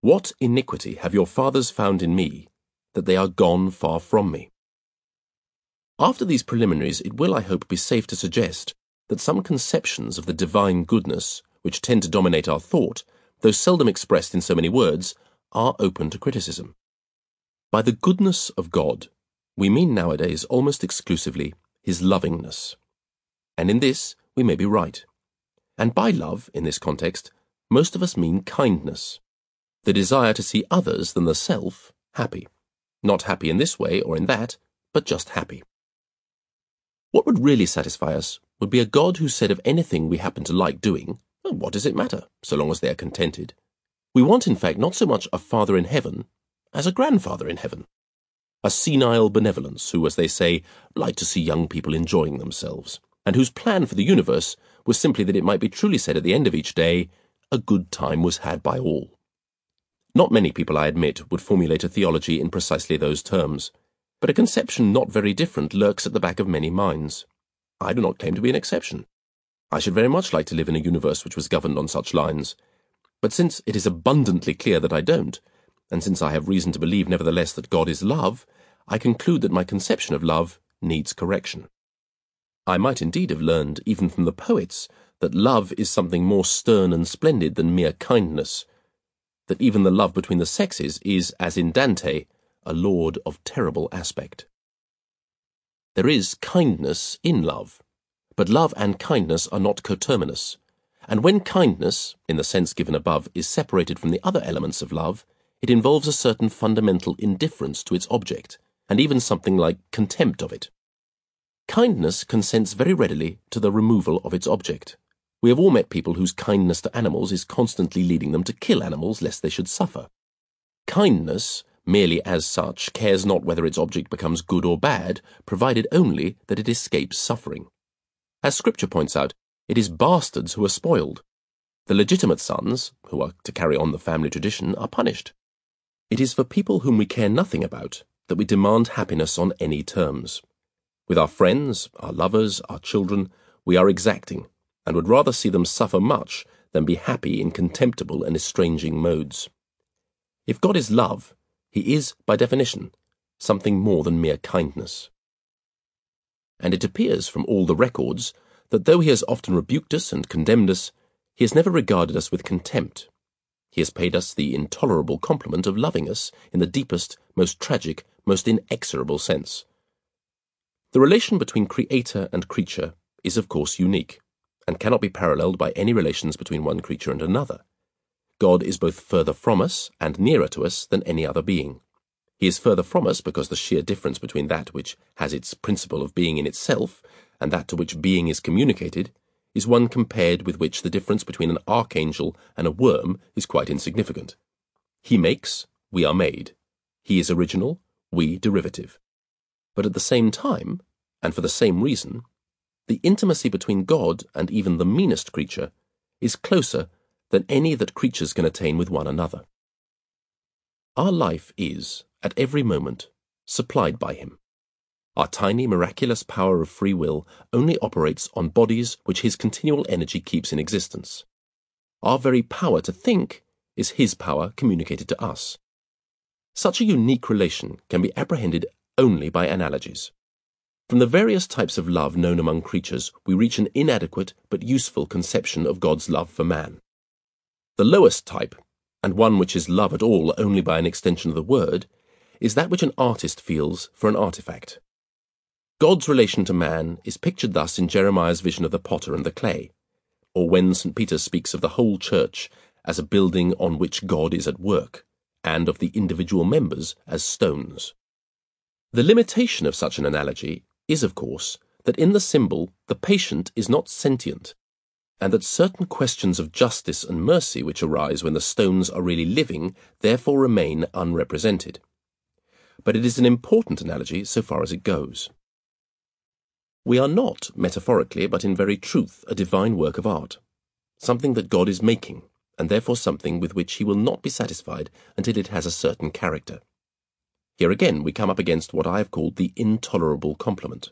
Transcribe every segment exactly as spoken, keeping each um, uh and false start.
What iniquity have your fathers found in me, that they are gone far from me? After these preliminaries, it will, I hope, be safe to suggest that some conceptions of the divine goodness, which tend to dominate our thought, though seldom expressed in so many words, are open to criticism. By the goodness of God, we mean nowadays almost exclusively his lovingness. And in this, we may be right. And by love, in this context, most of us mean kindness, the desire to see others than the self happy. Not happy in this way or in that, but just happy. What would really satisfy us would be a God who said of anything we happen to like doing, well, what does it matter, so long as they are contented? We want, in fact, not so much a father in heaven as a grandfather in heaven. A senile benevolence who, as they say, liked to see young people enjoying themselves, and whose plan for the universe was simply that it might be truly said at the end of each day, a good time was had by all. Not many people, I admit, would formulate a theology in precisely those terms, but a conception not very different lurks at the back of many minds. I do not claim to be an exception. I should very much like to live in a universe which was governed on such lines, but since it is abundantly clear that I don't, and since I have reason to believe nevertheless that God is love, I conclude that my conception of love needs correction. I might indeed have learned, even from the poets, that love is something more stern and splendid than mere kindness, that even the love between the sexes is, as in Dante, a lord of terrible aspect. There is kindness in love, but love and kindness are not coterminous, and when kindness, in the sense given above, is separated from the other elements of love, it involves a certain fundamental indifference to its object, and even something like contempt of it. Kindness consents very readily to the removal of its object. We have all met people whose kindness to animals is constantly leading them to kill animals lest they should suffer. Kindness, merely as such, cares not whether its object becomes good or bad, provided only that it escapes suffering. As Scripture points out, it is bastards who are spoiled. The legitimate sons, who are to carry on the family tradition, are punished. It is for people whom we care nothing about that we demand happiness on any terms. With our friends, our lovers, our children, we are exacting, and would rather see them suffer much than be happy in contemptible and estranging modes. If God is love, he is, by definition, something more than mere kindness. And it appears from all the records that though he has often rebuked us and condemned us, he has never regarded us with contempt. He has paid us the intolerable compliment of loving us in the deepest, most tragic, most inexorable sense. The relation between creator and creature is of course unique, and cannot be paralleled by any relations between one creature and another. God is both further from us and nearer to us than any other being. He is further from us because the sheer difference between that which has its principle of being in itself and that to which being is communicated is one compared with which the difference between an archangel and a worm is quite insignificant. He makes, we are made. He is original, we derivative. But at the same time, and for the same reason, the intimacy between God and even the meanest creature is closer than any that creatures can attain with one another. Our life is, at every moment, supplied by him. Our tiny, miraculous power of free will only operates on bodies which his continual energy keeps in existence. Our very power to think is his power communicated to us. Such a unique relation can be apprehended only by analogies. From the various types of love known among creatures, we reach an inadequate but useful conception of God's love for man. The lowest type, and one which is love at all only by an extension of the word, is that which an artist feels for an artifact. God's relation to man is pictured thus in Jeremiah's vision of the potter and the clay, or when Saint Peter speaks of the whole church as a building on which God is at work, and of the individual members as stones. The limitation of such an analogy is, of course, that in the symbol the patient is not sentient, and that certain questions of justice and mercy which arise when the stones are really living therefore remain unrepresented. But it is an important analogy so far as it goes. We are not, metaphorically, but in very truth, a divine work of art, something that God is making, and therefore something with which he will not be satisfied until it has a certain character. Here again we come up against what I have called the intolerable compliment.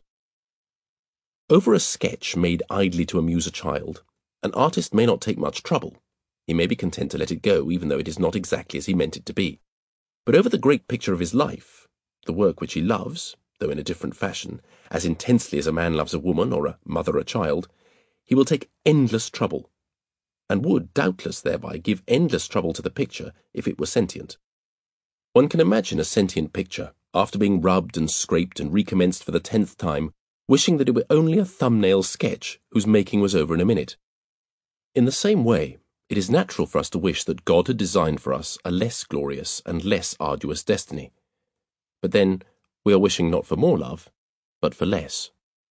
Over a sketch made idly to amuse a child, an artist may not take much trouble, He may be content to let it go, even though it is not exactly as he meant it to be. But over the great picture of his life, the work which he loves, though in a different fashion, as intensely as a man loves a woman or a mother a child, he will take endless trouble, and would doubtless thereby give endless trouble to the picture if it were sentient. One can imagine a sentient picture, after being rubbed and scraped and recommenced for the tenth time, wishing that it were only a thumbnail sketch whose making was over in a minute. In the same way, it is natural for us to wish that God had designed for us a less glorious and less arduous destiny. But then, we are wishing not for more love, but for less.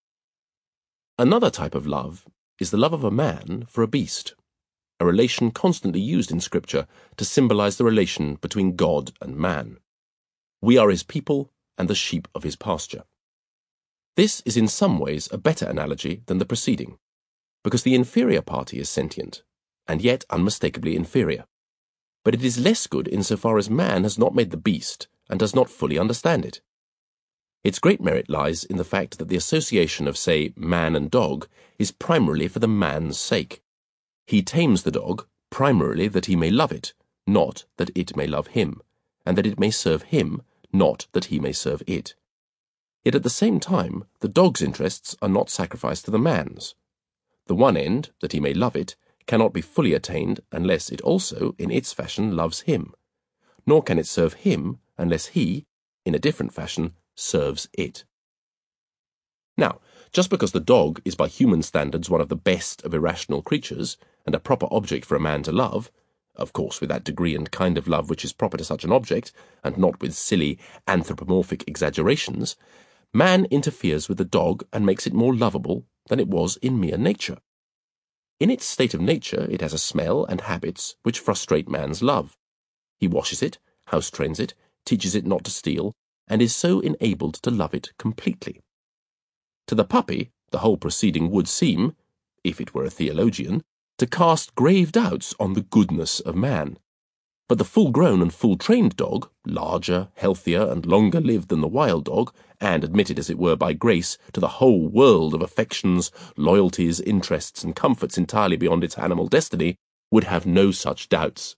Another type of love is the love of a man for a beast, a relation constantly used in Scripture to symbolize the relation between God and man. We are his people and the sheep of his pasture. This is in some ways a better analogy than the preceding, because the inferior party is sentient, and yet unmistakably inferior. But it is less good insofar as man has not made the beast and does not fully understand it. Its great merit lies in the fact that the association of, say, man and dog is primarily for the man's sake. He tames the dog primarily that he may love it, not that it may love him, and that it may serve him, not that he may serve it. Yet at the same time, the dog's interests are not sacrificed to the man's. The one end, that he may love it, cannot be fully attained unless it also, in its fashion, loves him, nor can it serve him unless he, in a different fashion, serves it. Now, just because the dog is by human standards one of the best of irrational creatures, and a proper object for a man to love, of course with that degree and kind of love which is proper to such an object, and not with silly, anthropomorphic exaggerations, man interferes with the dog and makes it more lovable than it was in mere nature. In its state of nature, it has a smell and habits which frustrate man's love. He washes it, house-trains it, teaches it not to steal, and is so enabled to love it completely. To the puppy, the whole proceeding would seem, if it were a theologian, to cast grave doubts on the goodness of man. But the full-grown and full-trained dog, larger, healthier, and longer-lived than the wild dog, and admitted, as it were, by grace, to the whole world of affections, loyalties, interests, and comforts entirely beyond its animal destiny, would have no such doubts.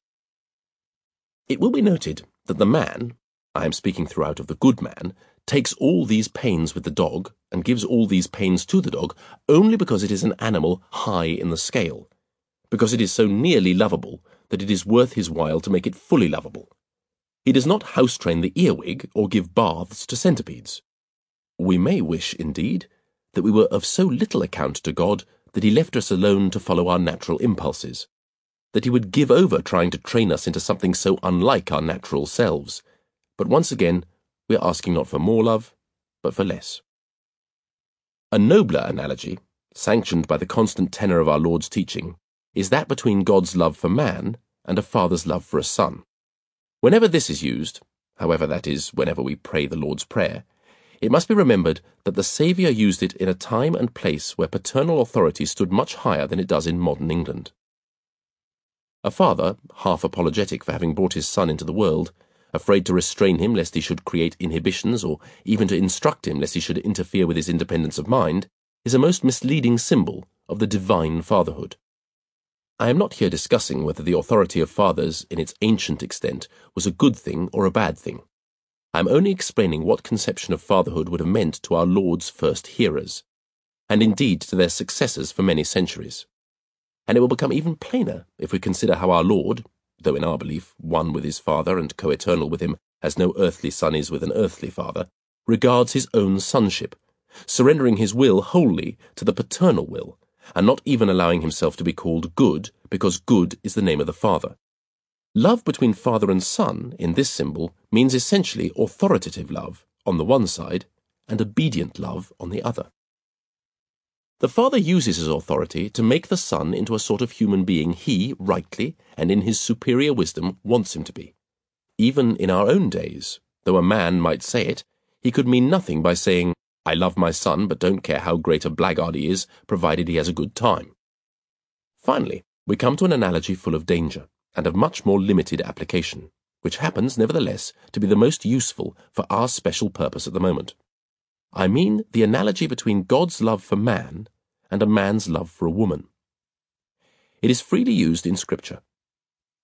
It will be noted that the man, I am speaking throughout of the good man, takes all these pains with the dog, and gives all these pains to the dog, only because it is an animal high in the scale, because it is so nearly lovable that it is worth his while to make it fully lovable. He does not house-train the earwig or give baths to centipedes. We may wish, indeed, that we were of so little account to God that he left us alone to follow our natural impulses, that he would give over trying to train us into something so unlike our natural selves. But once again, we are asking not for more love, but for less. A nobler analogy, sanctioned by the constant tenor of our Lord's teaching, is that between God's love for man and a father's love for a son. Whenever this is used, however that is, whenever we pray the Lord's Prayer, it must be remembered that the Saviour used it in a time and place where paternal authority stood much higher than it does in modern England. A father, half apologetic for having brought his son into the world, afraid to restrain him lest he should create inhibitions, or even to instruct him lest he should interfere with his independence of mind, is a most misleading symbol of the divine fatherhood. I am not here discussing whether the authority of fathers in its ancient extent was a good thing or a bad thing. I am only explaining what conception of fatherhood would have meant to our Lord's first hearers, and indeed to their successors for many centuries. And it will become even plainer if we consider how our Lord, though in our belief one with his Father and co-eternal with him as no earthly son is with an earthly father, regards his own sonship, surrendering his will wholly to the paternal will, and not even allowing himself to be called good, because good is the name of the Father. Love between father and son, in this symbol, means essentially authoritative love on the one side, and obedient love on the other. The father uses his authority to make the son into a sort of human being he, rightly, and in his superior wisdom, wants him to be. Even in our own days, though a man might say it, he could mean nothing by saying, "I love my son, but don't care how great a blackguard he is, provided he has a good time." Finally, we come to an analogy full of danger, and of much more limited application, which happens, nevertheless, to be the most useful for our special purpose at the moment. I mean the analogy between God's love for man and a man's love for a woman. It is freely used in Scripture,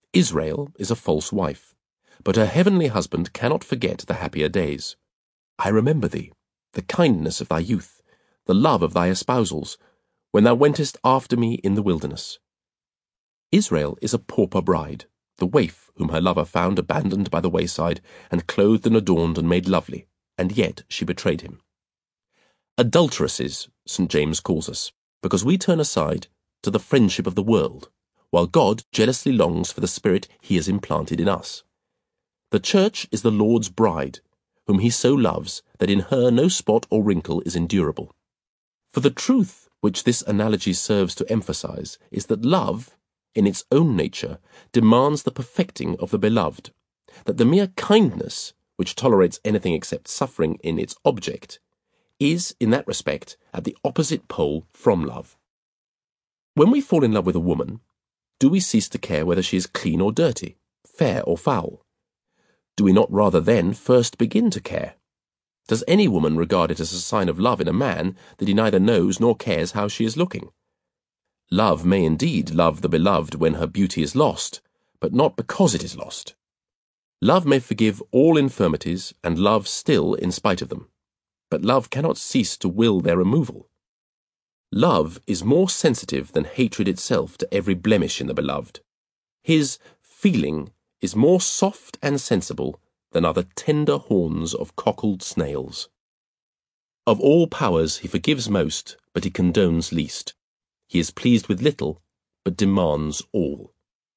Israel is a false wife, but her heavenly husband cannot forget the happier days. I remember thee, the kindness of thy youth, the love of thy espousals, when thou wentest after me in the wilderness. Israel is a pauper bride, the waif whom her lover found abandoned by the wayside, and clothed and adorned and made lovely, and yet she betrayed him. Adulteresses, Saint James calls us, because we turn aside to the friendship of the world, while God jealously longs for the spirit he has implanted in us. The church is the Lord's bride, whom he so loves that in her no spot or wrinkle is endurable. For the truth which this analogy serves to emphasize is that love, in its own nature, demands the perfecting of the beloved, that the mere kindness, which tolerates anything except suffering in its object, is, in that respect, at the opposite pole from love. When we fall in love with a woman, do we cease to care whether she is clean or dirty, fair or foul? Do we not rather then first begin to care? Does any woman regard it as a sign of love in a man that he neither knows nor cares how she is looking? Love may indeed love the beloved when her beauty is lost, but not because it is lost. Love may forgive all infirmities and love still in spite of them, but love cannot cease to will their removal. Love is more sensitive than hatred itself to every blemish in the beloved. His feeling is more soft and sensible than are the tender horns of cockled snails. Of all powers he forgives most, but he condones least. He is pleased with little, but demands all.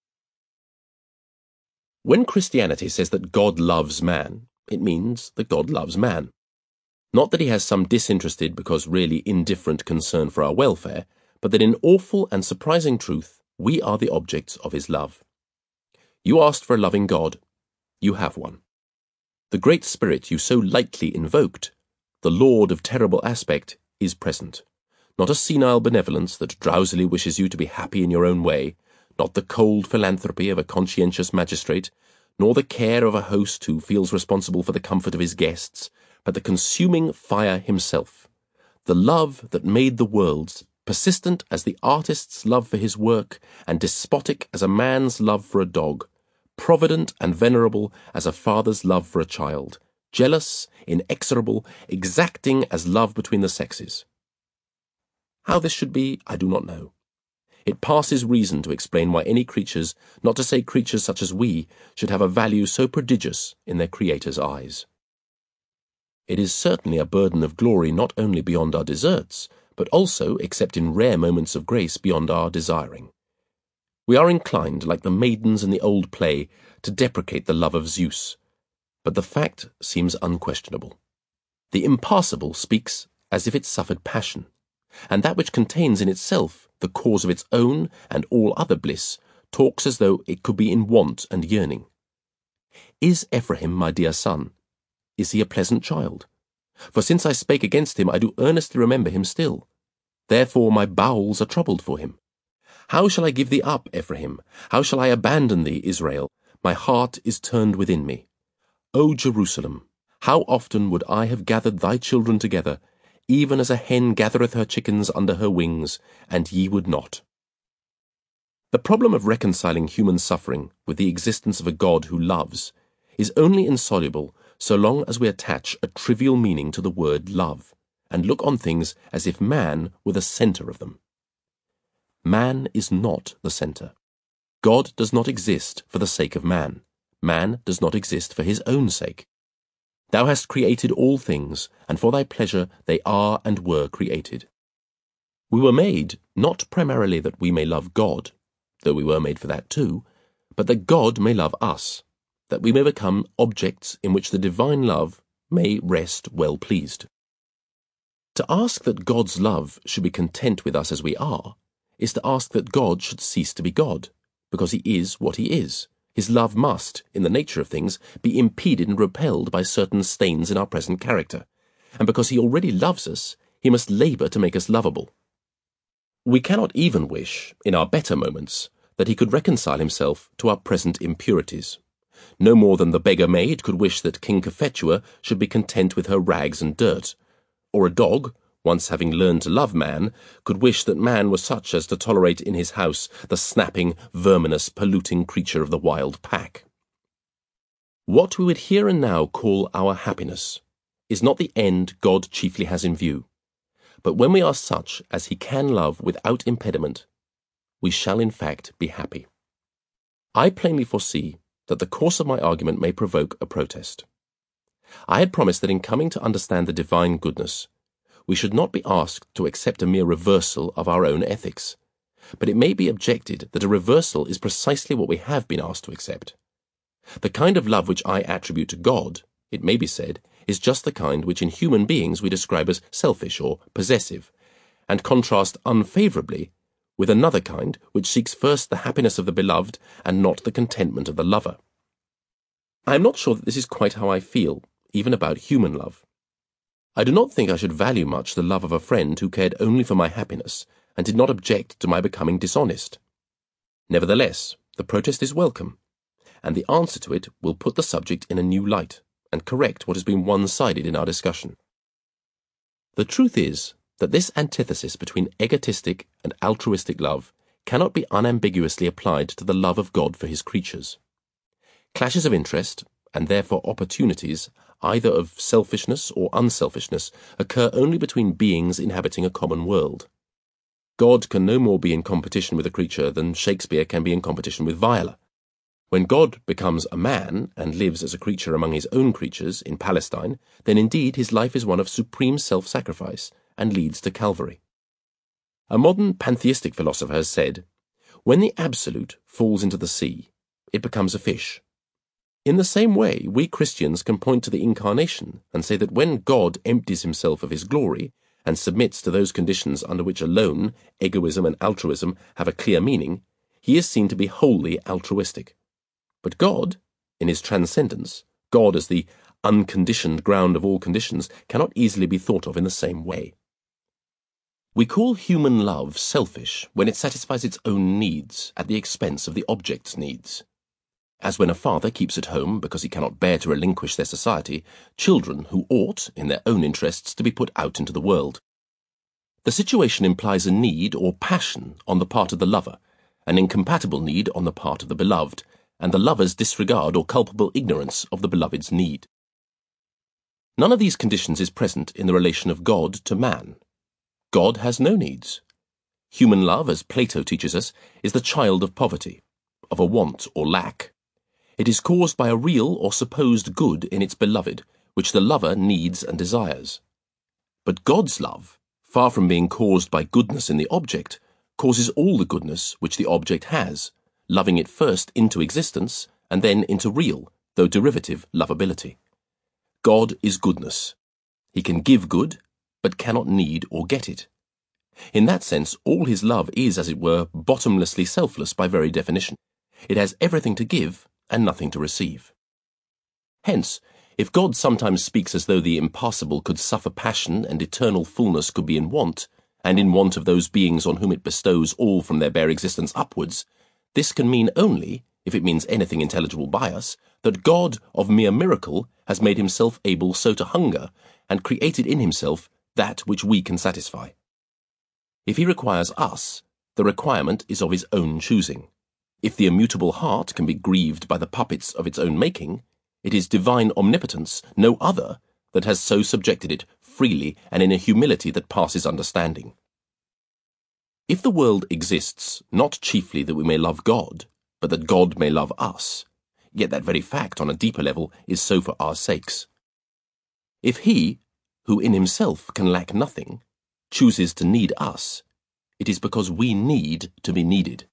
When Christianity says that God loves man, it means that God loves man. Not that he has some disinterested, because really indifferent concern for our welfare, but that in awful and surprising truth, we are the objects of his love. You asked for a loving God. You have one. The great spirit you so lightly invoked, the Lord of terrible aspect, is present. Not a senile benevolence that drowsily wishes you to be happy in your own way, not the cold philanthropy of a conscientious magistrate, nor the care of a host who feels responsible for the comfort of his guests, but the consuming fire himself, the love that made the worlds, persistent as the artist's love for his work, and despotic as a man's love for a dog, provident and venerable as a father's love for a child, jealous, inexorable, exacting as love between the sexes. How this should be, I do not know. It passes reason to explain why any creatures, not to say creatures such as we, should have a value so prodigious in their Creator's eyes. It is certainly a burden of glory not only beyond our deserts, but also, except in rare moments of grace, beyond our desiring. We are inclined, like the maidens in the old play, to deprecate the love of Zeus, but the fact seems unquestionable. The impassible speaks as if it suffered passion, and that which contains in itself the cause of its own and all other bliss talks as though it could be in want and yearning. Is Ephraim my dear son? Is he a pleasant child? For since I spake against him, I do earnestly remember him still. Therefore my bowels are troubled for him. How shall I give thee up, Ephraim? How shall I abandon thee, Israel? My heart is turned within me. O Jerusalem, how often would I have gathered thy children together, even as a hen gathereth her chickens under her wings, and ye would not. The problem of reconciling human suffering with the existence of a God who loves is only insoluble so long as we attach a trivial meaning to the word love, and look on things as if man were the center of them. Man is not the center. God does not exist for the sake of man. Man does not exist for his own sake. Thou hast created all things, and for thy pleasure they are and were created. We were made not primarily that we may love God, though we were made for that too, but that God may love us, that we may become objects in which the divine love may rest well pleased. To ask that God's love should be content with us as we are, is to ask that God should cease to be God, because he is what he is. His love must, in the nature of things, be impeded and repelled by certain stains in our present character, and because he already loves us, he must labour to make us lovable. We cannot even wish, in our better moments, that he could reconcile himself to our present impurities, no more than the beggar maid could wish that King Cophetua should be content with her rags and dirt, or a dog once having learned to love man, could wish that man was such as to tolerate in his house the snapping, verminous, polluting creature of the wild pack. What we would here and now call our happiness is not the end God chiefly has in view, but when we are such as he can love without impediment, we shall in fact be happy. I plainly foresee that the course of my argument may provoke a protest. I had promised that in coming to understand the divine goodness, we should not be asked to accept a mere reversal of our own ethics, but it may be objected that a reversal is precisely what we have been asked to accept. The kind of love which I attribute to God, it may be said, is just the kind which in human beings we describe as selfish or possessive, and contrast unfavourably with another kind which seeks first the happiness of the beloved and not the contentment of the lover. I am not sure that this is quite how I feel, even about human love. I do not think I should value much the love of a friend who cared only for my happiness and did not object to my becoming dishonest. Nevertheless, the protest is welcome, and the answer to it will put the subject in a new light and correct what has been one-sided in our discussion. The truth is that this antithesis between egotistic and altruistic love cannot be unambiguously applied to the love of God for his creatures. Clashes of interest, and therefore opportunities, either of selfishness or unselfishness, occur only between beings inhabiting a common world. God can no more be in competition with a creature than Shakespeare can be in competition with Viola. When God becomes a man and lives as a creature among his own creatures in Palestine, then indeed his life is one of supreme self-sacrifice and leads to Calvary. A modern pantheistic philosopher has said, "When the absolute falls into the sea, it becomes a fish." In the same way, we Christians can point to the Incarnation and say that when God empties himself of his glory and submits to those conditions under which alone egoism and altruism have a clear meaning, he is seen to be wholly altruistic. But God, in his transcendence, God as the unconditioned ground of all conditions, cannot easily be thought of in the same way. We call human love selfish when it satisfies its own needs at the expense of the object's needs. As when a father keeps at home because he cannot bear to relinquish their society children who ought, in their own interests, to be put out into the world. The situation implies a need or passion on the part of the lover, an incompatible need on the part of the beloved, and the lover's disregard or culpable ignorance of the beloved's need. None of these conditions is present in the relation of God to man. God has no needs. Human love, as Plato teaches us, is the child of poverty, of a want or lack. It is caused by a real or supposed good in its beloved, which the lover needs and desires. But God's love, far from being caused by goodness in the object, causes all the goodness which the object has, loving it first into existence and then into real, though derivative, lovability. God is goodness. He can give good, but cannot need or get it. In that sense, all his love is, as it were, bottomlessly selfless by very definition. It has everything to give and nothing to receive. Hence, if God sometimes speaks as though the impassible could suffer passion and eternal fullness could be in want, and in want of those beings on whom it bestows all from their bare existence upwards, this can mean only, if it means anything intelligible by us, that God of mere miracle has made himself able so to hunger, and created in himself that which we can satisfy. If he requires us, the requirement is of his own choosing. If the immutable heart can be grieved by the puppets of its own making, it is divine omnipotence, no other, that has so subjected it freely and in a humility that passes understanding. If the world exists not chiefly that we may love God, but that God may love us, yet that very fact on a deeper level is so for our sakes. If he, who in himself can lack nothing, chooses to need us, it is because we need to be needed.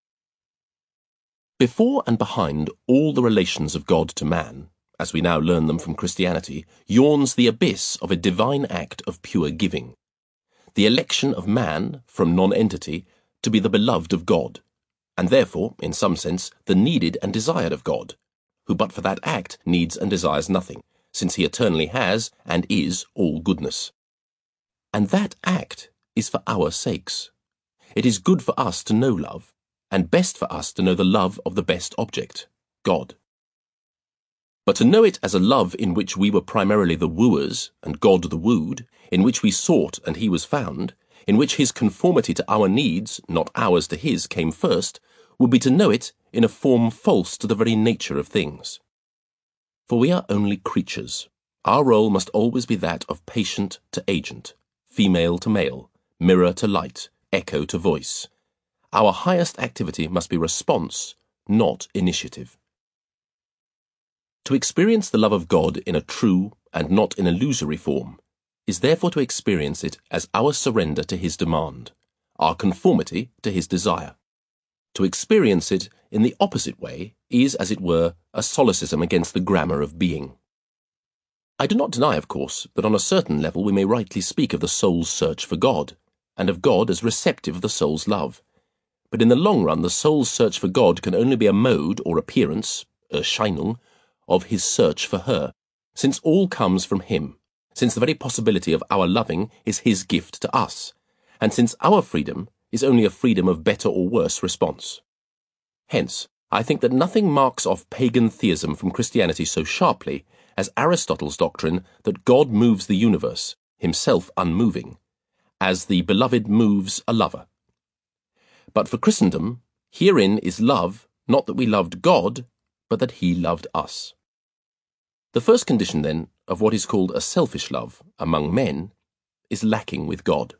Before and behind all the relations of God to man, as we now learn them from Christianity, yawns the abyss of a divine act of pure giving, the election of man from non-entity to be the beloved of God, and therefore, in some sense, the needed and desired of God, who but for that act needs and desires nothing, since he eternally has and is all goodness. And that act is for our sakes. It is good for us to know love, and best for us to know the love of the best object, God. But to know it as a love in which we were primarily the wooers and God the wooed in which we sought and he was found, in which his conformity to our needs, not ours to his, came first, would be to know it in a form false to the very nature of things. For we are only creatures. Our role must always be that of patient to agent, female to male, mirror to light, echo to voice. Our highest activity must be response, not initiative. To experience the love of God in a true and not in illusory form is therefore to experience it as our surrender to his demand, our conformity to his desire. To experience it in the opposite way is, as it were, a solecism against the grammar of being. I do not deny, of course, that on a certain level we may rightly speak of the soul's search for God, and of God as receptive of the soul's love. But in the long run, the soul's search for God can only be a mode or appearance, Erscheinung, of his search for her, since all comes from him, since the very possibility of our loving is his gift to us, and since our freedom is only a freedom of better or worse response. Hence, I think that nothing marks off pagan theism from Christianity so sharply as Aristotle's doctrine that God moves the universe, himself unmoving, as the beloved moves a lover. But for Christendom, herein is love, not that we loved God, but that he loved us. The first condition, then, of what is called a selfish love among men is lacking with God.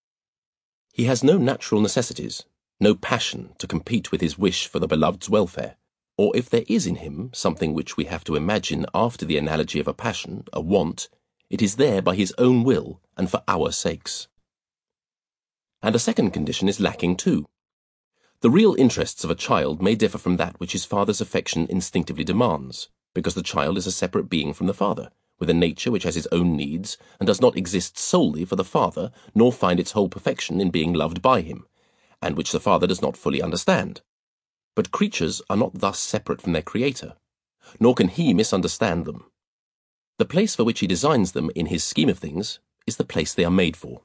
He has no natural necessities, no passion to compete with his wish for the beloved's welfare, or if there is in him something which we have to imagine after the analogy of a passion, a want, it is there by his own will and for our sakes. And a second condition is lacking too. The real interests of a child may differ from that which his father's affection instinctively demands, because the child is a separate being from the father, with a nature which has its own needs and does not exist solely for the father, nor find its whole perfection in being loved by him, and which the father does not fully understand. But creatures are not thus separate from their Creator, nor can he misunderstand them. The place for which he designs them in his scheme of things is the place they are made for.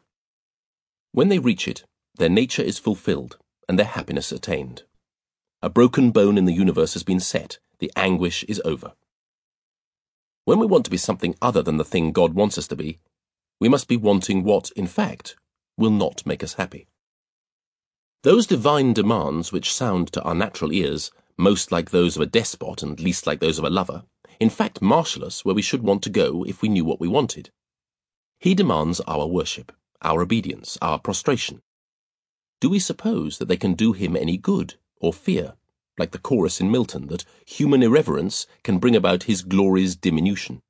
When they reach it, their nature is fulfilled, and their happiness attained. A broken bone in the universe has been set, the anguish is over. When we want to be something other than the thing God wants us to be, we must be wanting what, in fact, will not make us happy. Those divine demands which sound to our natural ears most like those of a despot and least like those of a lover, in fact marshal us where we should want to go if we knew what we wanted. He demands our worship, our obedience, our prostration. Do we suppose that they can do him any good, or fear, like the chorus in Milton, that human irreverence can bring about his glory's diminution?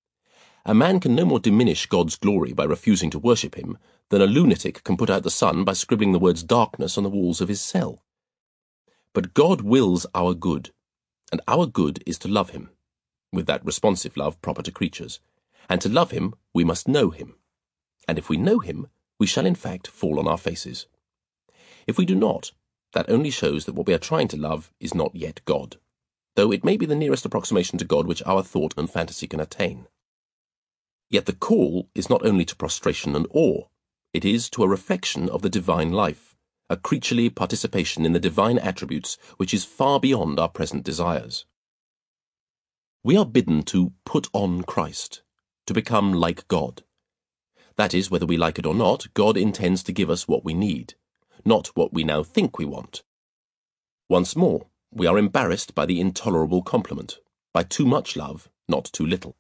A man can no more diminish God's glory by refusing to worship him than a lunatic can put out the sun by scribbling the words darkness on the walls of his cell. But God wills our good, and our good is to love him, with that responsive love proper to creatures, and to love him we must know him, and if we know him, we shall in fact fall on our faces. If we do not, that only shows that what we are trying to love is not yet God, though it may be the nearest approximation to God which our thought and fantasy can attain. Yet the call is not only to prostration and awe, it is to a reflection of the divine life, a creaturely participation in the divine attributes which is far beyond our present desires. We are bidden to put on Christ, to become like God. That is, whether we like it or not, God intends to give us what we need, not what we now think we want. Once more, we are embarrassed by the intolerable compliment, by too much love, not too little.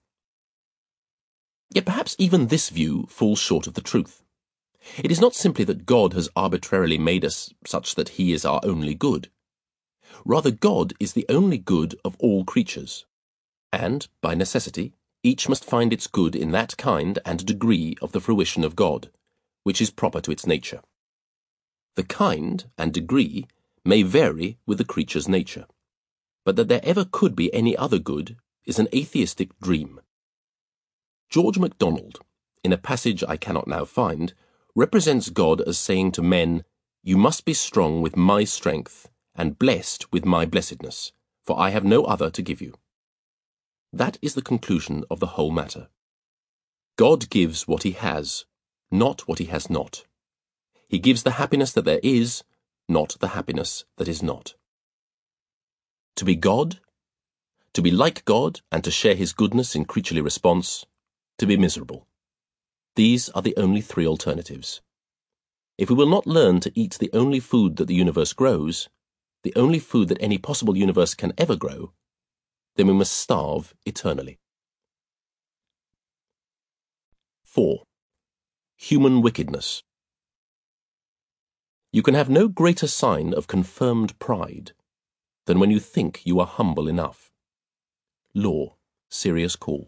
Yet perhaps even this view falls short of the truth. It is not simply that God has arbitrarily made us such that he is our only good. Rather, God is the only good of all creatures, and, by necessity, each must find its good in that kind and degree of the fruition of God, which is proper to its nature. The kind and degree may vary with the creature's nature, but that there ever could be any other good is an atheistic dream. George MacDonald, in a passage I cannot now find, represents God as saying to men, "You must be strong with my strength, and blessed with my blessedness, for I have no other to give you." That is the conclusion of the whole matter. God gives what he has, not what he has not. He gives the happiness that there is, not the happiness that is not. To be God, to be like God and to share his goodness in creaturely response, to be miserable. These are the only three alternatives. If we will not learn to eat the only food that the universe grows, the only food that any possible universe can ever grow, then we must starve eternally. four. Human wickedness. You can have no greater sign of confirmed pride than when you think you are humble enough. Law, Serious Call.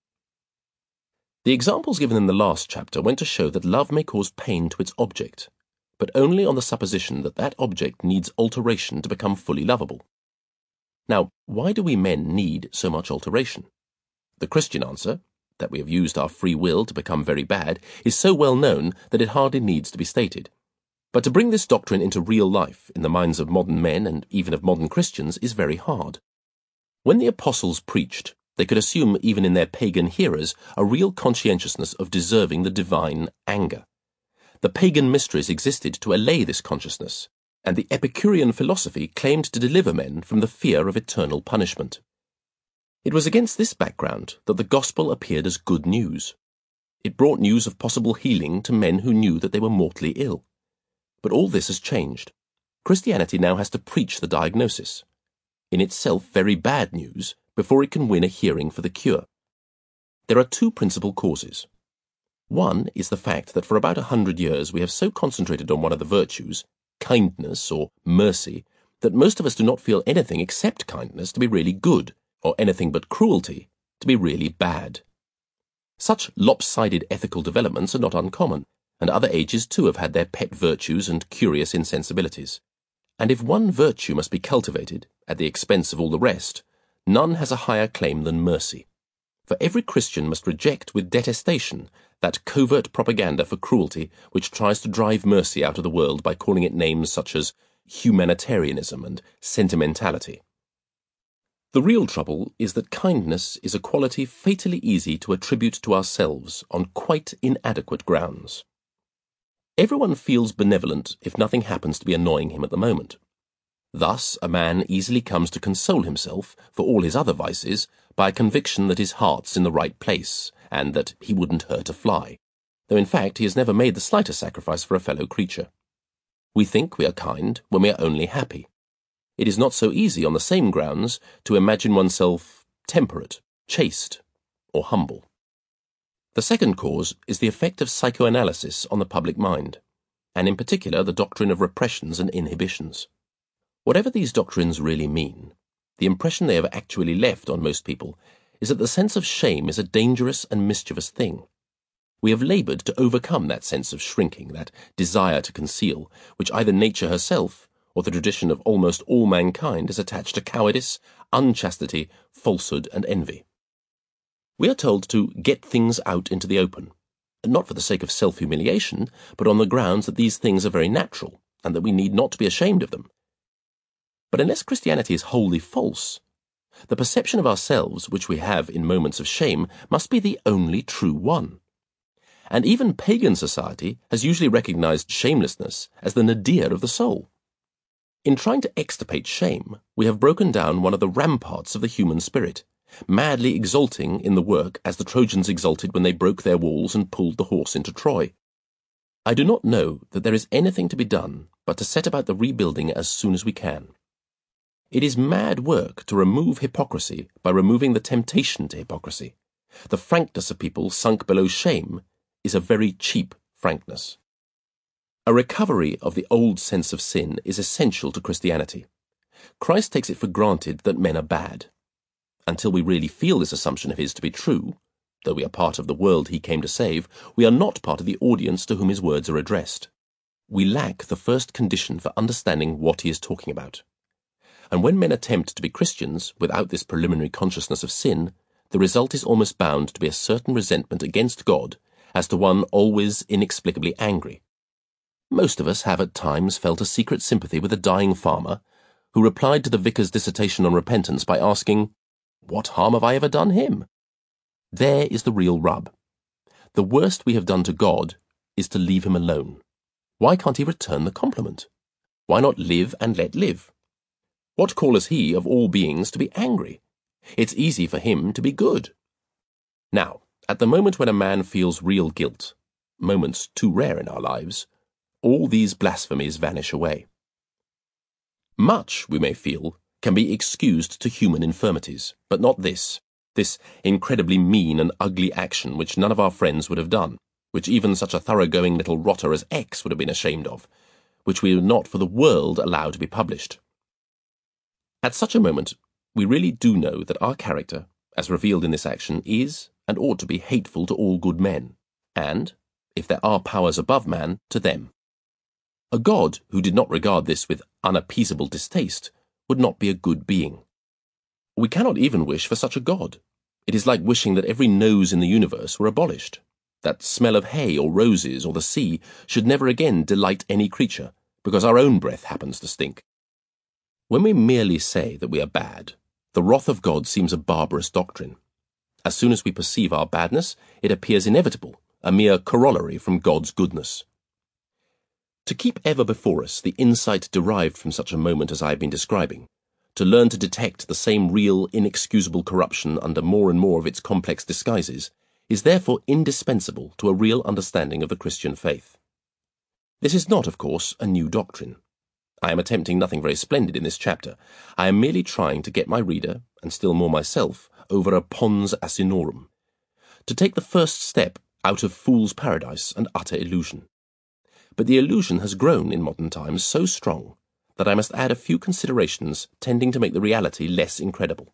The examples given in the last chapter went to show that love may cause pain to its object, but only on the supposition that that object needs alteration to become fully lovable. Now, why do we men need so much alteration? The Christian answer, that we have used our free will to become very bad, is so well known that it hardly needs to be stated. But to bring this doctrine into real life in the minds of modern men and even of modern Christians is very hard. When the apostles preached, they could assume even in their pagan hearers a real conscientiousness of deserving the divine anger. The pagan mysteries existed to allay this consciousness, and the Epicurean philosophy claimed to deliver men from the fear of eternal punishment. It was against this background that the gospel appeared as good news. It brought news of possible healing to men who knew that they were mortally ill. But all this has changed. Christianity now has to preach the diagnosis, in itself very bad news, before it can win a hearing for the cure. There are two principal causes. One is the fact that for about a hundred years we have so concentrated on one of the virtues, kindness or mercy, that most of us do not feel anything except kindness to be really good, or anything but cruelty to be really bad. Such lopsided ethical developments are not uncommon, and other ages too have had their pet virtues and curious insensibilities. And if one virtue must be cultivated at the expense of all the rest, none has a higher claim than mercy. For every Christian must reject with detestation that covert propaganda for cruelty which tries to drive mercy out of the world by calling it names such as humanitarianism and sentimentality. The real trouble is that kindness is a quality fatally easy to attribute to ourselves on quite inadequate grounds. Everyone feels benevolent if nothing happens to be annoying him at the moment. Thus, a man easily comes to console himself for all his other vices by a conviction that his heart's in the right place and that he wouldn't hurt a fly, though in fact he has never made the slightest sacrifice for a fellow creature. We think we are kind when we are only happy. It is not so easy on the same grounds to imagine oneself temperate, chaste, or humble. The second cause is the effect of psychoanalysis on the public mind, and in particular the doctrine of repressions and inhibitions. Whatever these doctrines really mean, the impression they have actually left on most people is that the sense of shame is a dangerous and mischievous thing. We have laboured to overcome that sense of shrinking, that desire to conceal, which either nature herself or the tradition of almost all mankind has attached to cowardice, unchastity, falsehood, and envy. We are told to get things out into the open, not for the sake of self-humiliation, but on the grounds that these things are very natural, and that we need not to be ashamed of them. But unless Christianity is wholly false, the perception of ourselves which we have in moments of shame must be the only true one. And even pagan society has usually recognized shamelessness as the nadir of the soul. In trying to extirpate shame, we have broken down one of the ramparts of the human spirit, madly exulting in the work as the Trojans exulted when they broke their walls and pulled the horse into Troy. I do not know that there is anything to be done but to set about the rebuilding as soon as we can. It is mad work to remove hypocrisy by removing the temptation to hypocrisy. The frankness of people sunk below shame is a very cheap frankness. A recovery of the old sense of sin is essential to Christianity. Christ takes it for granted that men are bad. Until we really feel this assumption of his to be true, though we are part of the world he came to save, we are not part of the audience to whom his words are addressed. We lack the first condition for understanding what he is talking about. And when men attempt to be Christians without this preliminary consciousness of sin, the result is almost bound to be a certain resentment against God as to one always inexplicably angry. Most of us have at times felt a secret sympathy with a dying farmer who replied to the vicar's dissertation on repentance by asking, "What harm have I ever done him?" There is the real rub. The worst we have done to God is to leave him alone. Why can't he return the compliment? Why not live and let live? What call has he of all beings to be angry? It's easy for him to be good. Now, At the moment when a man feels real guilt, moments too rare in our lives, all these blasphemies vanish away. Much, we may feel, can be excused to human infirmities, but not this, this incredibly mean and ugly action which none of our friends would have done, which even such a thoroughgoing little rotter as X would have been ashamed of, which we would not for the world allow to be published. At such a moment, we really do know that our character, as revealed in this action, is and ought to be hateful to all good men, and, if there are powers above man, to them. A God who did not regard this with unappeasable distaste would not be a good being. We cannot even wish for such a God. It is like wishing that every nose in the universe were abolished, that smell of hay or roses or the sea should never again delight any creature, because our own breath happens to stink. When we merely say that we are bad, the wrath of God seems a barbarous doctrine. As soon as we perceive our badness, it appears inevitable, a mere corollary from God's goodness. To keep ever before us the insight derived from such a moment as I have been describing, to learn to detect the same real, inexcusable corruption under more and more of its complex disguises, is therefore indispensable to a real understanding of the Christian faith. This is not, of course, a new doctrine. I am attempting nothing very splendid in this chapter. I am merely trying to get my reader, and still more myself, over a pons asinorum, to take the first step out of fool's paradise and utter illusion. But the illusion has grown in modern times so strong that I must add a few considerations tending to make the reality less incredible.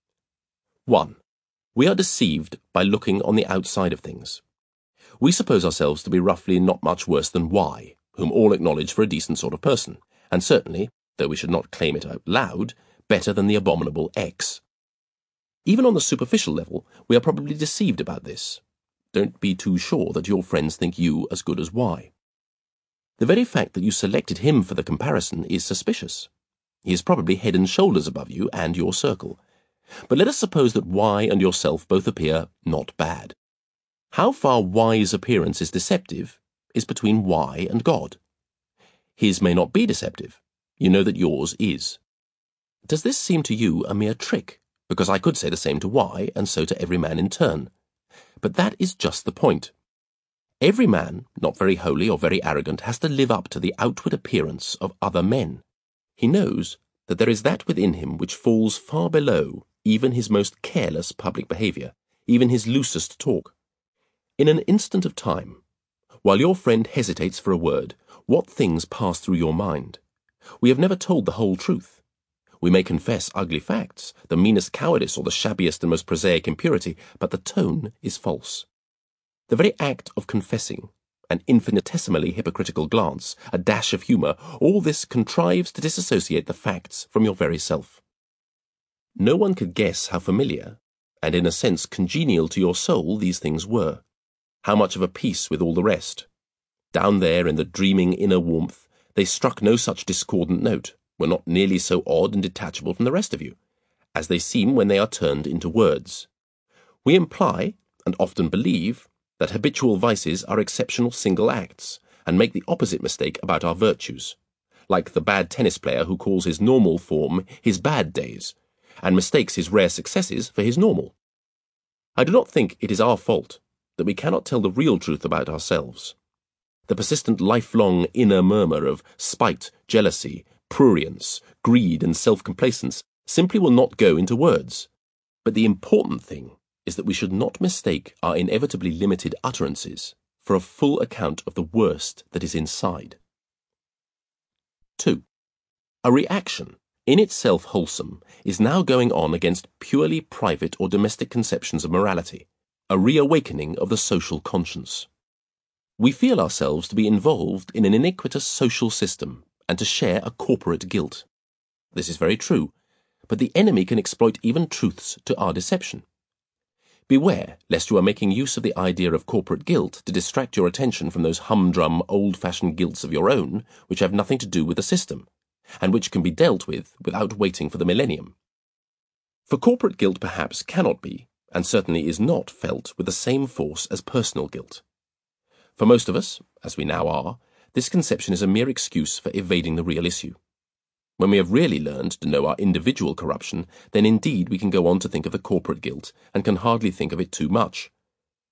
One. We are deceived by looking on the outside of things. We suppose ourselves to be roughly not much worse than Y, whom all acknowledge for a decent sort of person, and certainly, though we should not claim it out loud, better than the abominable X. Even on the superficial level, we are probably deceived about this. Don't be too sure that your friends think you as good as Y. The very fact that you selected him for the comparison is suspicious. He is probably head and shoulders above you and your circle. But let us suppose that Y and yourself both appear not bad. How far Y's appearance is deceptive is between Y and God. His may not be deceptive. You know that yours is. Does this seem to you a mere trick? Because I could say the same to Y, and so to every man in turn. But that is just the point. Every man, not very holy or very arrogant, has to live up to the outward appearance of other men. He knows that there is that within him which falls far below even his most careless public behaviour, even his loosest talk. In an instant of time, while your friend hesitates for a word, what things pass through your mind? We have never told the whole truth. We may confess ugly facts, the meanest cowardice or the shabbiest and most prosaic impurity, but the tone is false. The very act of confessing, an infinitesimally hypocritical glance, a dash of humour, all this contrives to disassociate the facts from your very self. No one could guess how familiar, and in a sense congenial to your soul, these things were, how much of a piece with all the rest. Down there in the dreaming inner warmth, they struck no such discordant note, were not nearly so odd and detachable from the rest of you, as they seem when they are turned into words. We imply, and often believe, that habitual vices are exceptional single acts, and make the opposite mistake about our virtues, like the bad tennis player who calls his normal form his bad days, and mistakes his rare successes for his normal. I do not think it is our fault that we cannot tell the real truth about ourselves. The persistent lifelong inner murmur of spite, jealousy, prurience, greed, and self-complacence simply will not go into words. But the important thing is that we should not mistake our inevitably limited utterances for a full account of the worst that is inside. Two. A reaction, in itself wholesome, is now going on against purely private or domestic conceptions of morality, a reawakening of the social conscience. We feel ourselves to be involved in an iniquitous social system and to share a corporate guilt. This is very true, but the enemy can exploit even truths to our deception. Beware lest you are making use of the idea of corporate guilt to distract your attention from those humdrum, old-fashioned guilts of your own which have nothing to do with the system, and which can be dealt with without waiting for the millennium. For corporate guilt perhaps cannot be, and certainly is not, felt with the same force as personal guilt. For most of us, as we now are, this conception is a mere excuse for evading the real issue. When we have really learned to know our individual corruption, then indeed we can go on to think of the corporate guilt, and can hardly think of it too much.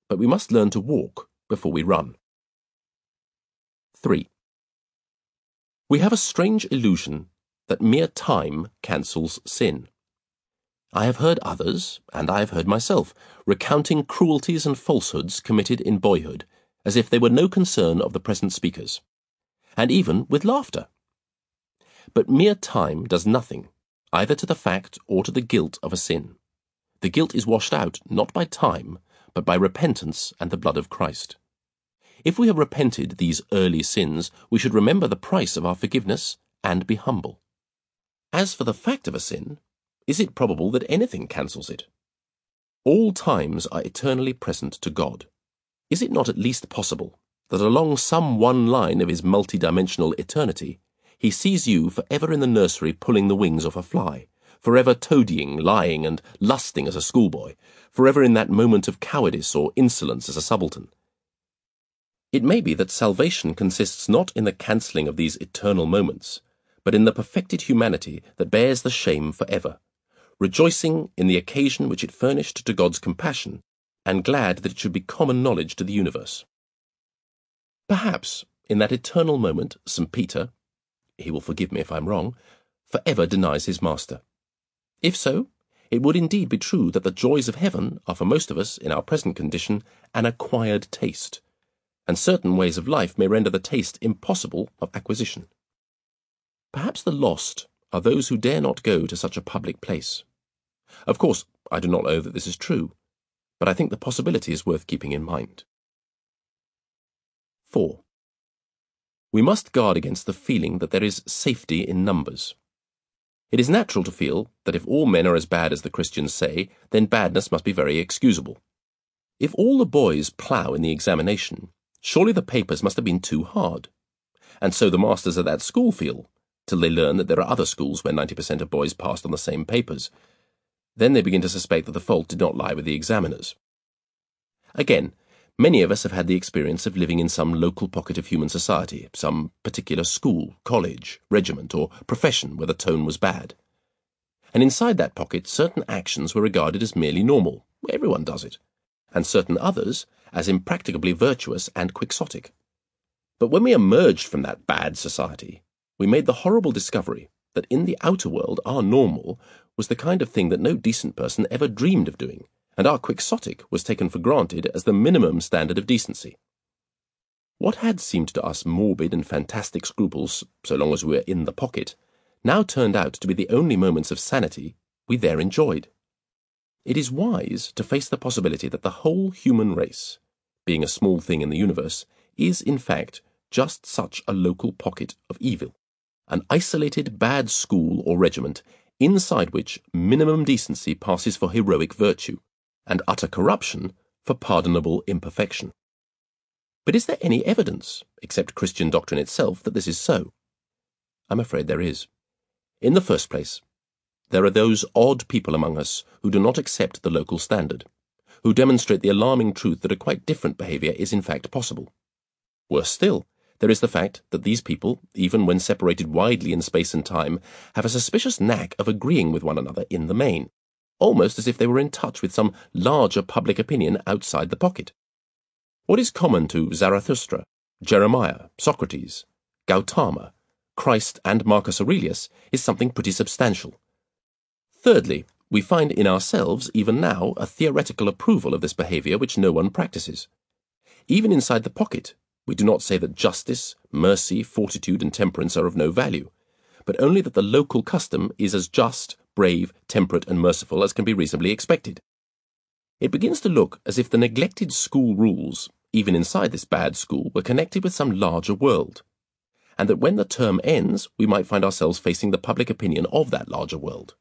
but we must learn to walk before we run. three. We have a strange illusion that mere time cancels sin. I have heard others, and I have heard myself, recounting cruelties and falsehoods committed in boyhood, as if they were no concern of the present speakers, and even with laughter. But mere time does nothing, either to the fact or to the guilt of a sin. The guilt is washed out not by time, but by repentance and the blood of Christ. If we have repented these early sins, we should remember the price of our forgiveness and be humble. As for the fact of a sin, is it probable that anything cancels it? All times are eternally present to God. Is it not at least possible that along some one line of his multidimensional eternity, he sees you forever in the nursery pulling the wings off a fly, forever toadying, lying, and lusting as a schoolboy, forever in that moment of cowardice or insolence as a subaltern? It may be that salvation consists not in the cancelling of these eternal moments, but in the perfected humanity that bears the shame forever, rejoicing in the occasion which it furnished to God's compassion, and glad that it should be common knowledge to the universe. Perhaps, in that eternal moment, Saint Peter, he will forgive me if I am wrong, forever denies his master. If so, it would indeed be true that the joys of heaven are for most of us, in our present condition, an acquired taste, and certain ways of life may render the taste impossible of acquisition. Perhaps the lost are those who dare not go to such a public place. Of course, I do not know that this is true, but I think the possibility is worth keeping in mind. four. We must guard against the feeling that there is safety in numbers. It is natural to feel that if all men are as bad as the Christians say, then badness must be very excusable. If all the boys plough in the examination, surely the papers must have been too hard. And so the masters of that school feel, till they learn that there are other schools where ninety percent of boys passed on the same papers. Then they begin to suspect that the fault did not lie with the examiners. Again, many of us have had the experience of living in some local pocket of human society, some particular school, college, regiment, or profession where the tone was bad. And inside that pocket, certain actions were regarded as merely normal. Everyone does it. And certain others as impracticably virtuous and quixotic. But when we emerged from that bad society, we made the horrible discovery that in the outer world our normal was the kind of thing that no decent person ever dreamed of doing, and our quixotic was taken for granted as the minimum standard of decency. What had seemed to us morbid and fantastic scruples, so long as we were in the pocket, now turned out to be the only moments of sanity we there enjoyed. It is wise to face the possibility that the whole human race, being a small thing in the universe, is in fact just such a local pocket of evil, an isolated bad school or regiment inside which minimum decency passes for heroic virtue, and utter corruption for pardonable imperfection. But is there any evidence, except Christian doctrine itself, that this is so? I'm afraid there is. In the first place, there are those odd people among us who do not accept the local standard, who demonstrate the alarming truth that a quite different behaviour is in fact possible. Worse still, there is the fact that these people, even when separated widely in space and time, have a suspicious knack of agreeing with one another in the main, almost as if they were in touch with some larger public opinion outside the pocket. What is common to Zarathustra, Jeremiah, Socrates, Gautama, Christ, and Marcus Aurelius is something pretty substantial. Thirdly, we find in ourselves, even now, a theoretical approval of this behaviour which no one practices. Even inside the pocket, we do not say that justice, mercy, fortitude, and temperance are of no value, but only that the local custom is as just, brave, temperate, and merciful as can be reasonably expected. It begins to look as if the neglected school rules, even inside this bad school, were connected with some larger world, and that when the term ends, we might find ourselves facing the public opinion of that larger world.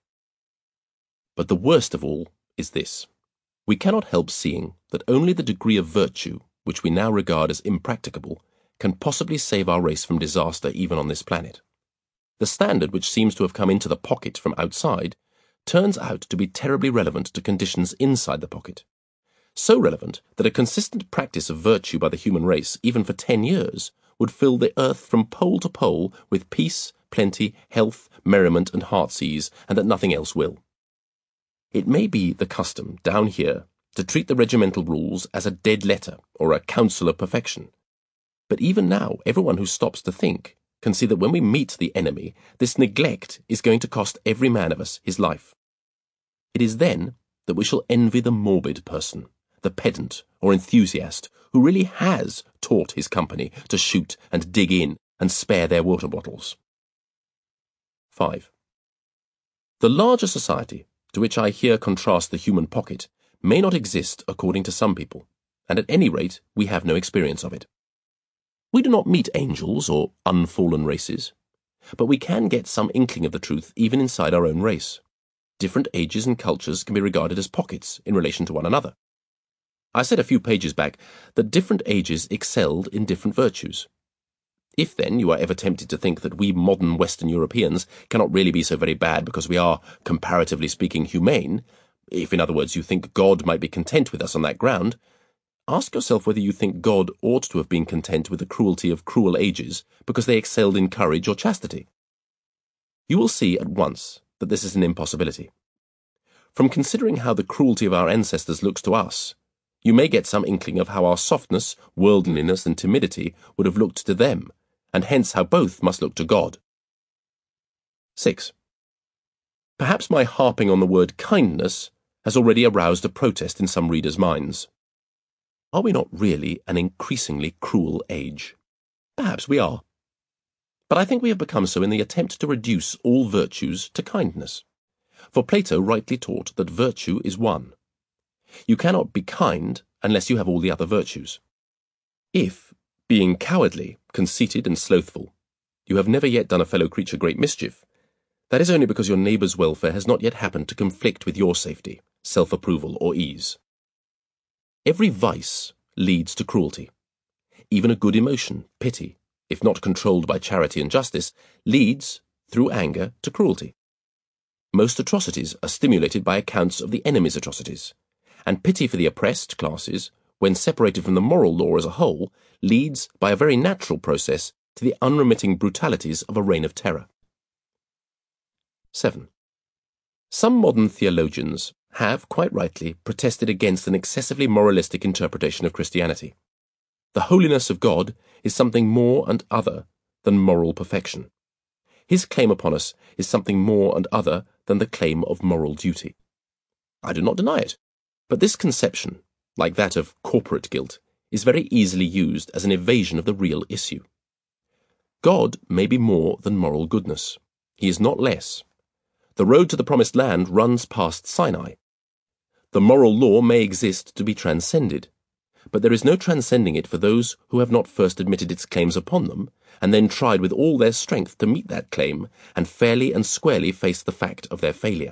But the worst of all is this. We cannot help seeing that only the degree of virtue, which we now regard as impracticable, can possibly save our race from disaster even on this planet. The standard which seems to have come into the pocket from outside turns out to be terribly relevant to conditions inside the pocket. So relevant that a consistent practice of virtue by the human race, even for ten years, would fill the earth from pole to pole with peace, plenty, health, merriment, and heart's ease, and that nothing else will. It may be the custom down here to treat the regimental rules as a dead letter or a counsel of perfection. But even now, everyone who stops to think can see that when we meet the enemy, this neglect is going to cost every man of us his life. It is then that we shall envy the morbid person, the pedant or enthusiast who really has taught his company to shoot and dig in and spare their water bottles. five. The larger society, to which I here contrast the human pocket, may not exist according to some people, and at any rate we have no experience of it. We do not meet angels or unfallen races, but we can get some inkling of the truth even inside our own race. Different ages and cultures can be regarded as pockets in relation to one another. I said a few pages back that different ages excelled in different virtues. If, then, you are ever tempted to think that we modern Western Europeans cannot really be so very bad because we are, comparatively speaking, humane, if, in other words, you think God might be content with us on that ground, ask yourself whether you think God ought to have been content with the cruelty of cruel ages because they excelled in courage or chastity. You will see at once that this is an impossibility. From considering how the cruelty of our ancestors looks to us, you may get some inkling of how our softness, worldliness, and timidity would have looked to them, and hence how both must look to God. six. Perhaps my harping on the word kindness has already aroused a protest in some readers' minds. Are we not really an increasingly cruel age? Perhaps we are. But I think we have become so in the attempt to reduce all virtues to kindness. For Plato rightly taught that virtue is one. You cannot be kind unless you have all the other virtues. If, being cowardly, conceited, and slothful, you have never yet done a fellow creature great mischief, that is only because your neighbour's welfare has not yet happened to conflict with your safety, self-approval, or ease. Every vice leads to cruelty. Even a good emotion, pity, if not controlled by charity and justice, leads, through anger, to cruelty. Most atrocities are stimulated by accounts of the enemy's atrocities, and pity for the oppressed classes, when separated from the moral law as a whole, leads, by a very natural process, to the unremitting brutalities of a reign of terror. seven. Some modern theologians have, quite rightly, protested against an excessively moralistic interpretation of Christianity. The holiness of God is something more and other than moral perfection. His claim upon us is something more and other than the claim of moral duty. I do not deny it, but this conception, like that of corporate guilt, is very easily used as an evasion of the real issue. God may be more than moral goodness. He is not less. The road to the promised land runs past Sinai. The moral law may exist to be transcended, but there is no transcending it for those who have not first admitted its claims upon them, and then tried with all their strength to meet that claim, and fairly and squarely face the fact of their failure.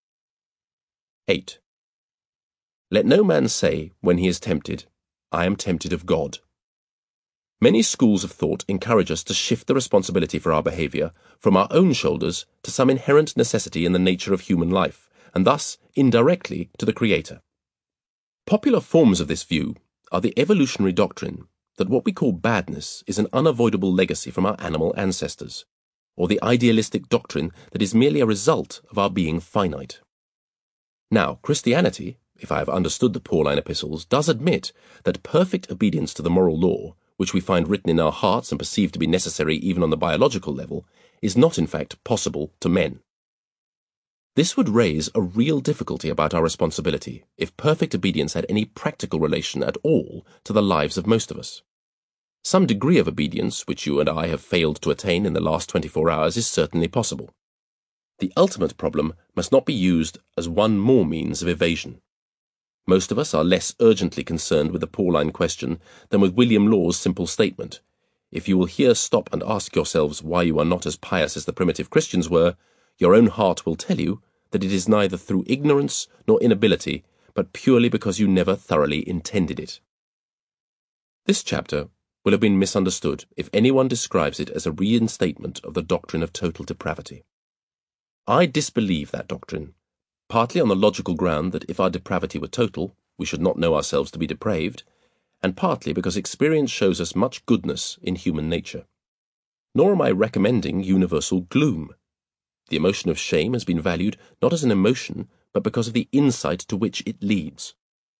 eight. Let no man say, when he is tempted, I am tempted of God. Many schools of thought encourage us to shift the responsibility for our behaviour from our own shoulders to some inherent necessity in the nature of human life, and thus, indirectly, to the Creator. Popular forms of this view are the evolutionary doctrine that what we call badness is an unavoidable legacy from our animal ancestors, or the idealistic doctrine that is merely a result of our being finite. Now, Christianity, if I have understood the Pauline epistles, does admit that perfect obedience to the moral law, which we find written in our hearts and perceive to be necessary even on the biological level, is not in fact possible to men. This would raise a real difficulty about our responsibility if perfect obedience had any practical relation at all to the lives of most of us. Some degree of obedience, which you and I have failed to attain in the last twenty-four hours, is certainly possible. The ultimate problem must not be used as one more means of evasion. Most of us are less urgently concerned with the Pauline question than with William Law's simple statement. If you will here stop and ask yourselves why you are not as pious as the primitive Christians were, your own heart will tell you that it is neither through ignorance nor inability, but purely because you never thoroughly intended it. This chapter will have been misunderstood if anyone describes it as a reinstatement of the doctrine of total depravity. I disbelieve that doctrine, partly on the logical ground that if our depravity were total, we should not know ourselves to be depraved, and partly because experience shows us much goodness in human nature. Nor am I recommending universal gloom. The emotion of shame has been valued not as an emotion, but because of the insight to which it leads.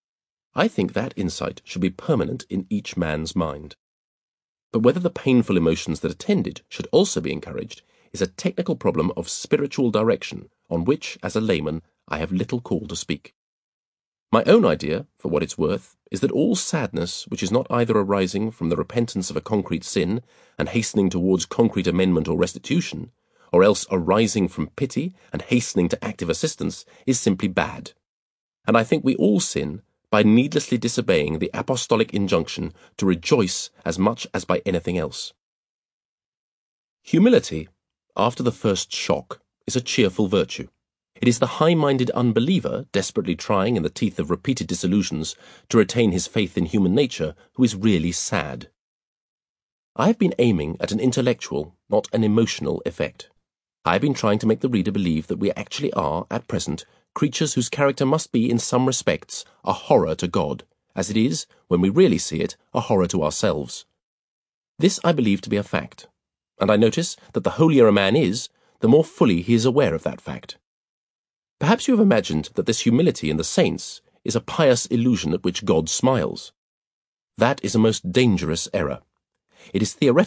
I think that insight should be permanent in each man's mind. But whether the painful emotions that attend it should also be encouraged is a technical problem of spiritual direction on which, as a layman, I have little call to speak. My own idea, for what it's worth, is that all sadness which is not either arising from the repentance of a concrete sin and hastening towards concrete amendment or restitution, or else arising from pity and hastening to active assistance, is simply bad. And I think we all sin by needlessly disobeying the apostolic injunction to rejoice as much as by anything else. Humility, after the first shock, is a cheerful virtue. It is the high-minded unbeliever, desperately trying in the teeth of repeated disillusions to retain his faith in human nature, who is really sad. I have been aiming at an intellectual, not an emotional effect. I have been trying to make the reader believe that we actually are, at present, creatures whose character must be, in some respects, a horror to God, as it is, when we really see it, a horror to ourselves. This I believe to be a fact, and I notice that the holier a man is, the more fully he is aware of that fact. Perhaps you have imagined that this humility in the saints is a pious illusion at which God smiles. That is a most dangerous error. It is theoretical.